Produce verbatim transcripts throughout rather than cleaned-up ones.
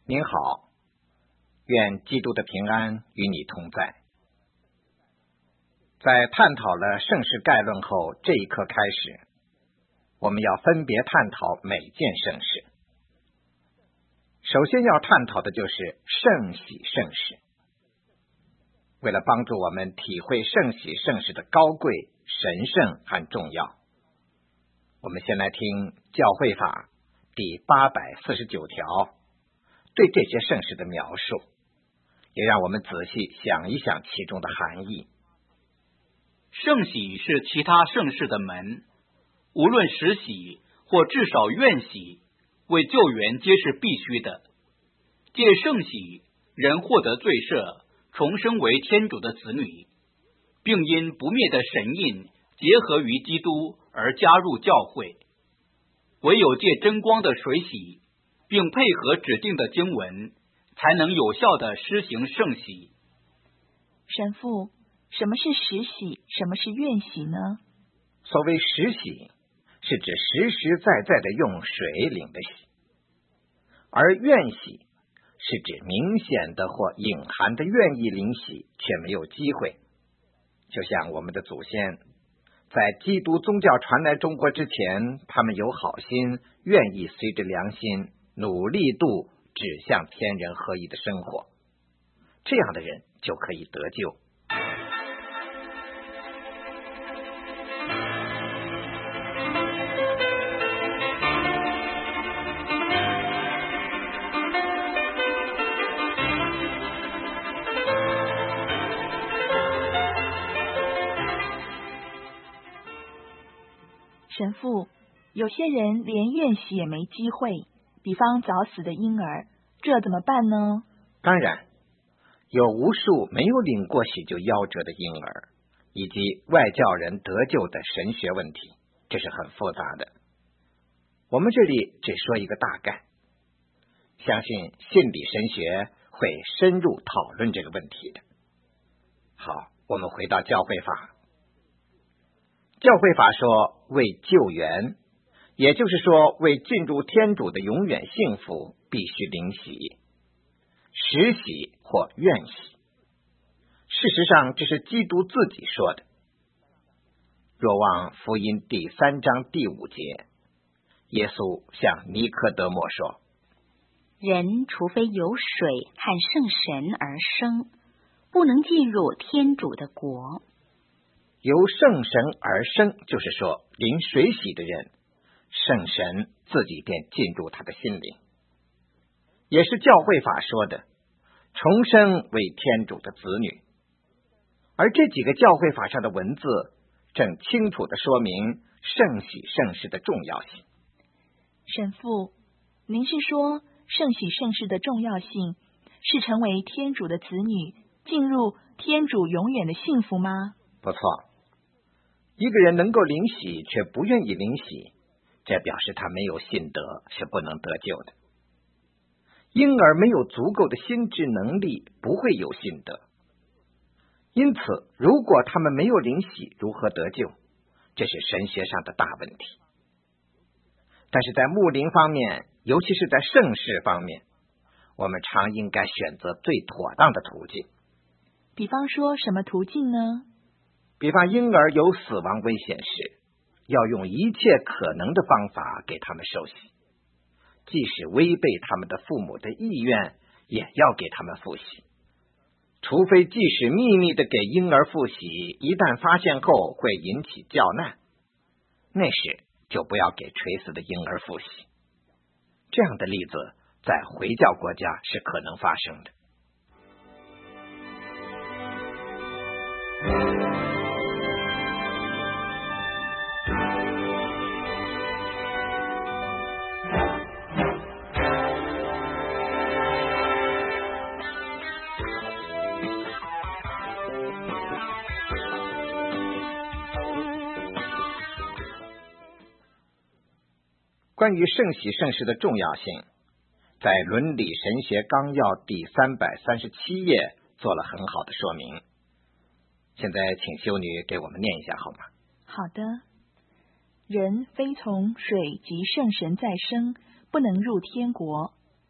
您好，愿基督的平安与你同在。在探讨了圣事概论后，这一课开始，我们要分别探讨每件圣事。首先要探讨的就是圣喜圣事。为了帮助我们体会圣喜圣事的高贵、神圣和重要，我们先来听教会法第八百四十九条对这些圣事的描述，也让我们仔细想一想其中的含义。 圣喜是其他圣事的门，无论实喜或至少愿喜，为救援皆是必须的。借圣喜，人获得罪赦，重生为天主的子女，并因不灭的神印结合于基督而加入教会。唯有借真光的水洗，并配合指定的经文，才能有效地施行圣喜。 神父，什么是实喜，什么是愿喜呢？ 所谓实喜，是指实实在在的用水领的洗，而愿喜是指明显的或隐含的愿意领洗，却没有机会。就像我们的祖先在基督宗教传来中国之前，他们有好心，愿意随着良心努力度指向天人合一的生活，这样的人就可以得救。 神父，有些人连愿喜也没机会，比方早死的婴儿，这怎么办呢？ 当然，有无数没有领过洗就夭折的婴儿，以及外教人得救的神学问题，这是很复杂的。我们这里只说一个大概，相信信理神学会深入讨论这个问题的。好，我们回到教会法。教会法说，为救援，也就是说为进入天主的永远幸福，必须领洗，实洗或愿洗。事实上，这是基督自己说的。若望福音第三章第五节，耶稣向尼科德摩说： 人除非有水和圣神而生，不能进入天主的国。 由圣神而生，就是说领水洗的人，圣神自己便进入他的心灵。也是教会法说的，重生为天主的子女。而这几个教会法上的文字正清楚地说明圣洗圣事的重要性。 神父，您是说圣洗圣事的重要性是成为天主的子女，进入天主永远的幸福吗？ 不错，一个人能够领洗却不愿意领洗，这表示他没有信德，是不能得救的。婴儿没有足够的心智能力，不会有信德。因此，如果他们没有领洗，如何得救？这是神学上的大问题。但是在牧灵方面，尤其是在圣事方面，我们常应该选择最妥当的途径。 比方说什么途径呢？ 比方婴儿有死亡危险时，要用一切可能的方法给他们受洗，即使违背他们的父母的意愿，也要给他们复洗。除非即使秘密的给婴儿复洗，一旦发现后会引起教难，那时就不要给垂死的婴儿复洗。这样的例子在回教国家是可能发生的。关于圣洗圣事的重要性，在《伦理神学纲要》第三百三十七页做了很好的说明。现在请修女给我们念一下好吗？ 好的。人非从水及圣神再生，不能入天国。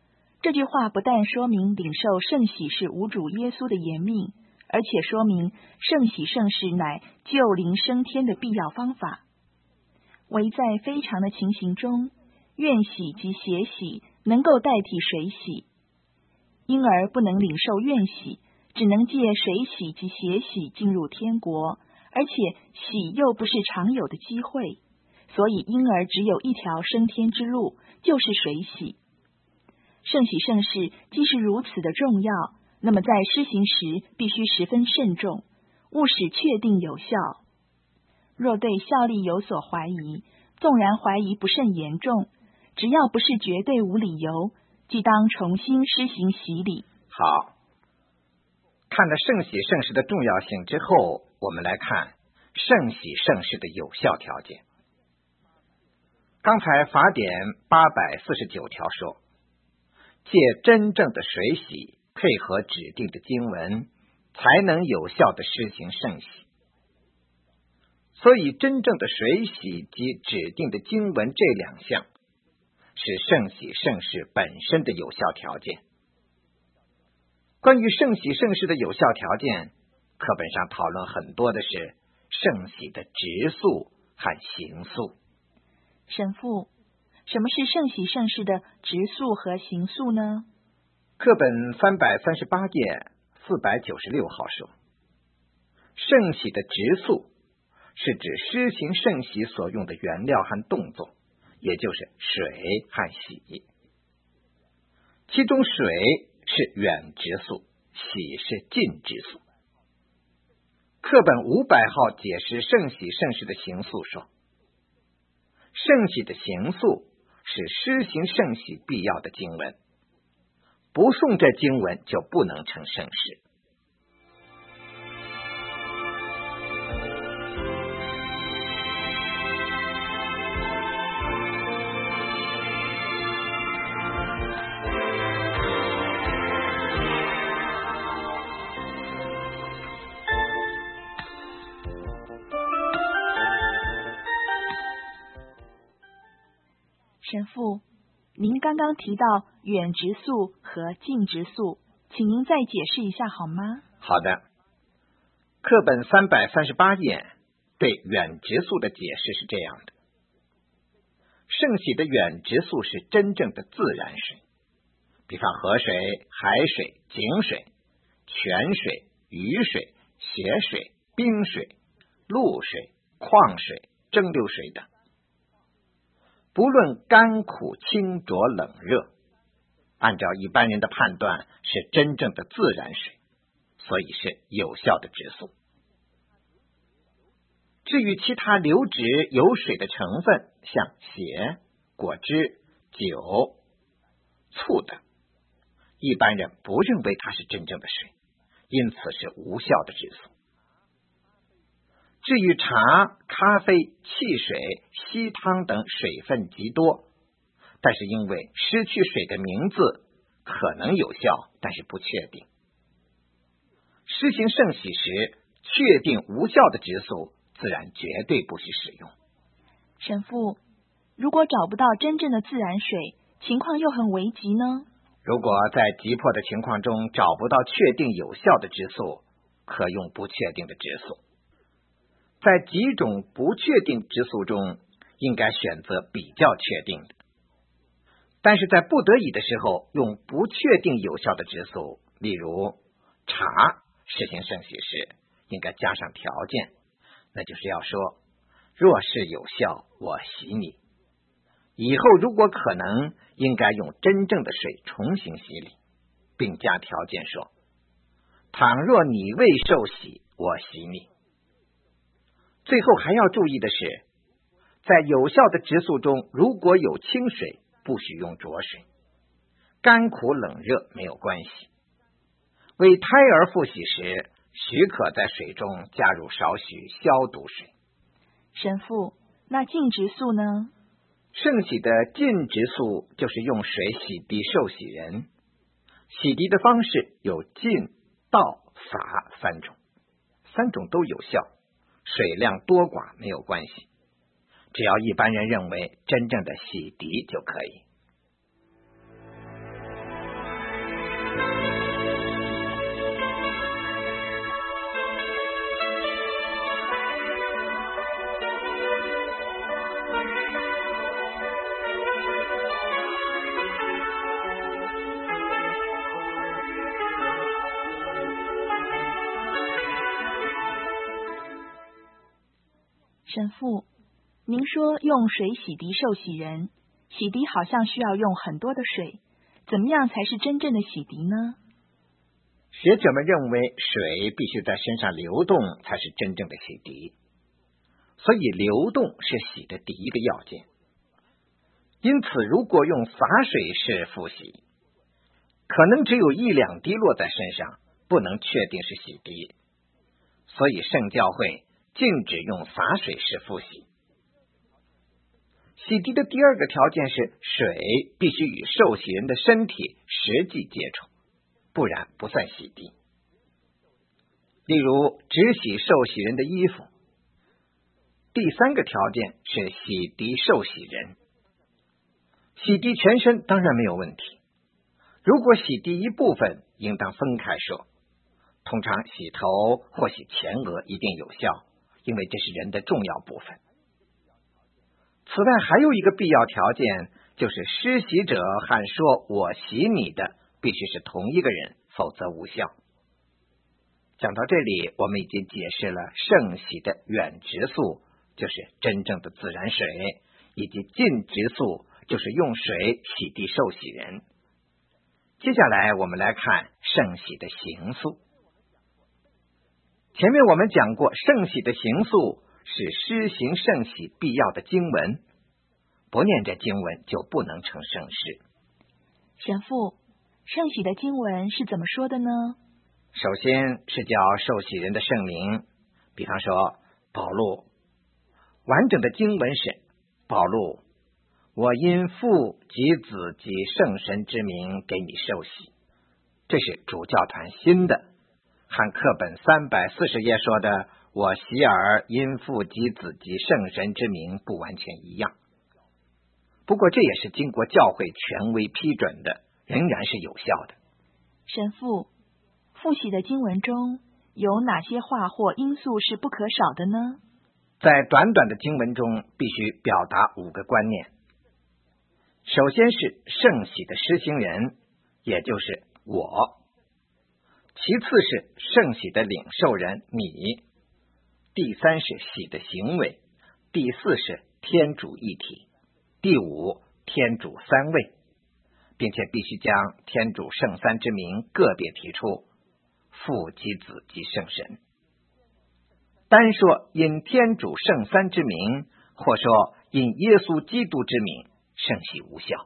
这句话不但说明领受圣洗是无主耶稣的严命，而且说明圣洗圣事乃救灵升天的必要方法。唯在非常的情形中，愿洗及血洗能够代替水洗，因而不能领受愿洗，只能借水洗及血洗进入天国，而且洗又不是常有的机会，所以因而只有一条升天之路，就是水洗。圣洗圣事既是如此的重要，那么在施行时必须十分慎重，务使确定有效。若对效力有所怀疑，纵然怀疑不甚严重，只要不是绝对无理由，即当重新施行洗礼。 好，看了圣洗圣事的重要性之后，我们来看圣洗圣事的有效条件。刚才法典八百四十九条说，借真正的水洗配合指定的经文，才能有效的施行圣洗。所以真正的水洗及指定的经文这两项是圣洗圣事本身的有效条件。关于圣洗圣事的有效条件，课本上讨论很多的是圣洗的直诉和行诉。 神父，什么是圣洗圣事的直诉和行诉呢？ 课本三百三十八页四百九十六号说，圣洗的直诉是指施行圣洗所用的原料和动作，也就是水和洗。其中水是远直诉，洗是近直诉。课本五百号解释圣洗圣事的行诉说，圣洗的行诉是施行圣洗必要的经文，不诵这经文就不能成圣事。 神父，您刚刚提到远直诉和近直诉，请您再解释一下好吗？ 好的，课本三百三十八页对远直诉的解释是这样的：圣洗的远直诉是真正的自然水，比方河水、海水、井水、泉水、雨水、血水、冰水、露水、矿水、蒸馏水等。不论甘苦清浊冷热，按照一般人的判断是真正的自然水，所以是有效的直诉。至于其他流质有水的成分，像血、果汁、酒、醋等，一般人不认为它是真正的水，因此是无效的直诉。至于茶、咖啡、汽水、稀汤等水分极多，但是因为失去水的名字可能有效，但是不确定。施行圣洗时确定无效的直诉，自然绝对不许使用。 神父，如果找不到真正的自然水，情况又很危急呢？ 如果在急迫的情况中找不到确定有效的直诉，可用不确定的直诉。在几种不确定直诉中，应该选择比较确定的。但是在不得已的时候，用不确定有效的直诉，例如茶实行圣洗时，应该加上条件，那就是要说，若是有效，我洗你。以后如果可能，应该用真正的水重新洗礼，并加条件说，倘若你未受洗，我洗你。最后还要注意的是，在有效的直诉中，如果有清水，不许用浊水，甘苦冷热没有关系。为胎儿复洗时，许可在水中加入少许消毒水。 神父，那净直诉呢？ 圣洗的净直诉就是用水洗涤受洗人，洗涤的方式有浸、倒、洒三种，三种都有效，水量多寡没有关系，只要一般人认为真正的洗涤就可以。 神父，您说用水洗涤受洗人，洗涤好像需要用很多的水，怎么样才是真正的洗涤呢？ 学者们认为水必须在身上流动才是真正的洗涤，所以流动是洗的第一个要件。因此如果用洒水式复洗，可能只有一两滴落在身上，不能确定是洗涤，所以圣教会禁止用洒水式复洗。洗涤的第二个条件是水必须与受洗人的身体实际接触，不然不算洗涤。例如只洗受洗人的衣服。第三个条件是洗涤受洗人。洗涤全身当然没有问题，如果洗涤一部分应当分开说，通常洗头或洗前额一定有效，因为这是人的重要部分。此外还有一个必要条件，就是施洗者和说我洗你的必须是同一个人，否则无效。讲到这里，我们已经解释了圣洗的远直素，就是真正的自然水，以及近直素，就是用水洗涤受洗人。接下来我们来看圣洗的形素。前面我们讲过，圣洗的形素是施行圣洗必要的经文，不念这经文就不能成圣事。 神父，圣洗的经文是怎么说的呢？ 首先是叫受洗人的圣名，比方说保禄，完整的经文是保禄，我因父及子及圣神之名给你受洗。这是主教团新的，和课本三百四十页说的我洗尔因父及子及圣神之名不完全一样，不过这也是经过教会权威批准的，仍然是有效的。 神父，复洗的经文中有哪些话或因素是不可少的呢？ 在短短的经文中必须表达五个观念。首先是圣洗的施行人，也就是我；其次是圣洗的领受人你；第三是洗的行为；第四是天主一体；第五天主三位，并且必须将天主圣三之名个别提出，父及子及圣神。单说因天主圣三之名，或说因耶稣基督之名，圣洗无效。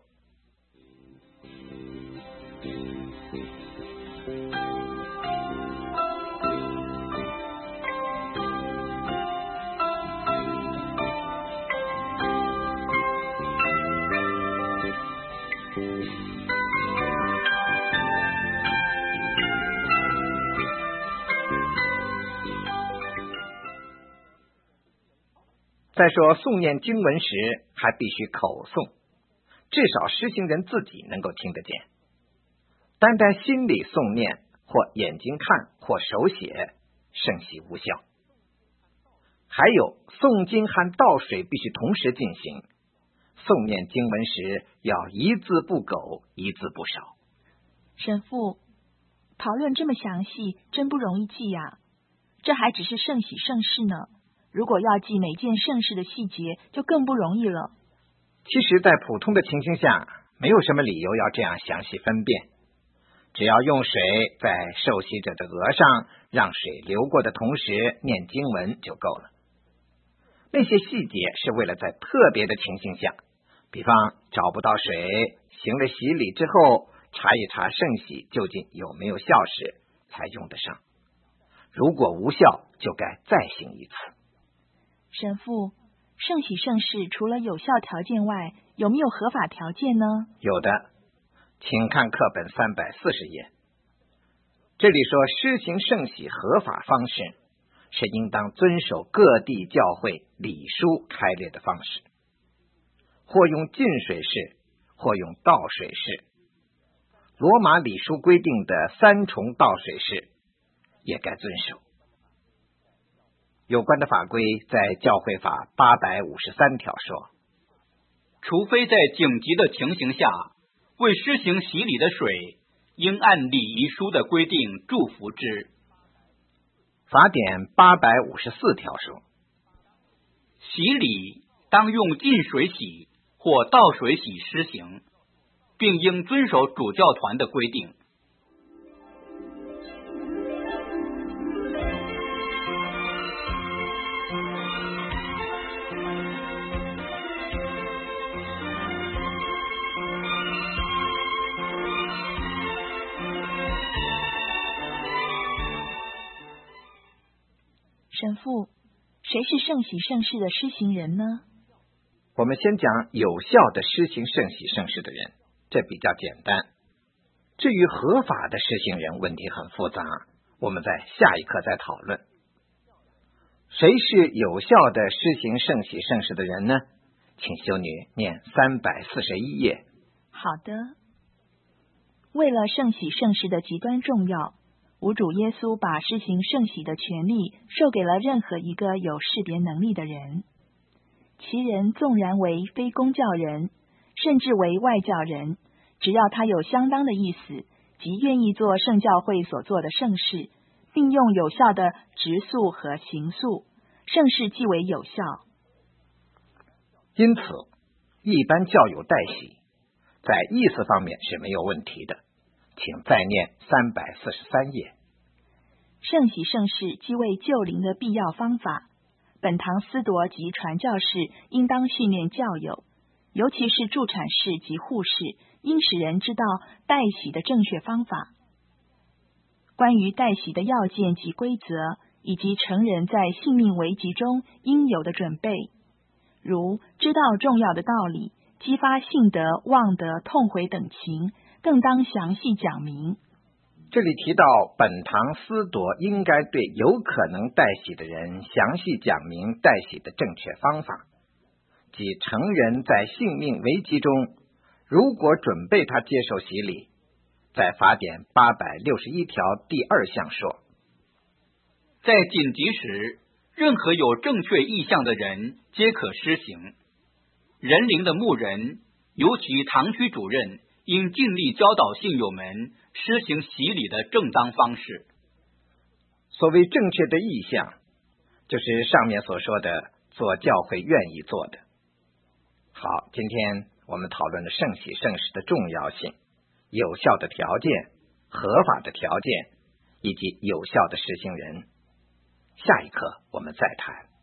再说诵念经文时还必须口诵，至少施行人自己能够听得见。单单心里诵念，或眼睛看，或手写，圣洗无效。还有诵经和倒水必须同时进行，诵念经文时要一字不苟，一字不少。 神父，讨论这么详细，真不容易记呀。这还只是圣洗圣事呢，如果要记每件圣事的细节，就更不容易了。 其实在普通的情形下，没有什么理由要这样详细分辨，只要用水在受洗者的额上，让水流过的同时念经文就够了。那些细节是为了在特别的情形下，比方找不到水，行了洗礼之后查一查圣洗究竟有没有效时才用得上，如果无效就该再行一次。 神父，圣洗圣事除了有效条件外，有没有合法条件呢？ 有的，请看课本三百四十页。这里说施行圣洗合法方式是应当遵守各地教会礼书开列的方式，或用浸水式，或用倒水式。罗马礼书规定的三重倒水式也该遵守。有关的法规在教会法八百五十三条说， 除非在紧急的情形下，为施行洗礼的水，应按礼仪书的规定祝福之。 法典八百五十四条说， 洗礼当用浸水洗或倒水洗施行，并应遵守主教团的规定。 神父，谁是圣洗圣事的施行人呢？ 我们先讲有效的施行圣洗圣事的人，这比较简单。至于合法的施行人，问题很复杂，我们在下一课再讨论。谁是有效的施行圣洗圣事的人呢？请修女念三百四十一页。 好的。为了圣洗圣事的极端重要，吾主耶稣把施行圣洗的权利授给了任何一个有识别能力的人。其人纵然为非公教人，甚至为外教人，只要他有相当的意思，即愿意做圣教会所做的圣事，并用有效的职诉和行诉，圣事即为有效。 因此，一般教友代洗，在意思方面是没有问题的。请再念三百四十三页。 圣洗圣事即为救灵的必要方法。本堂司铎及传教士应当训练教友，尤其是助产士及护士，应使人知道代洗的正确方法。关于代洗的要件及规则，以及成人在性命危急中应有的准备，如知道重要的道理，激发信德、望德、痛悔等情，更当详细讲明。 这里提到本堂司铎应该对有可能代洗的人详细讲明代洗的正确方法，即成人在性命危机中，如果准备他接受洗礼，在法典八百六十一条第二项说， 在紧急时，任何有正确意向的人皆可施行。人灵的牧人，尤其堂区主任，应尽力教导信友们施行洗礼的正当方式。 所谓正确的意向，就是上面所说的做教会愿意做的。好，今天我们讨论了圣洗圣事的重要性、有效的条件、合法的条件以及有效的施行人。下一课我们再谈。